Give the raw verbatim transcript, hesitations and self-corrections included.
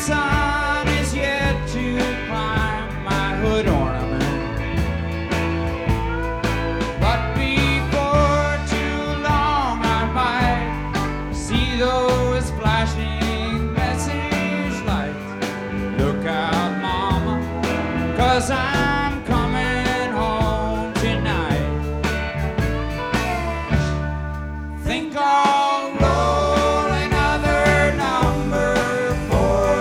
sun is yet to climb my hood ornament. But before too long I might see those flashing message lights. Look out, mama, 'cause I'm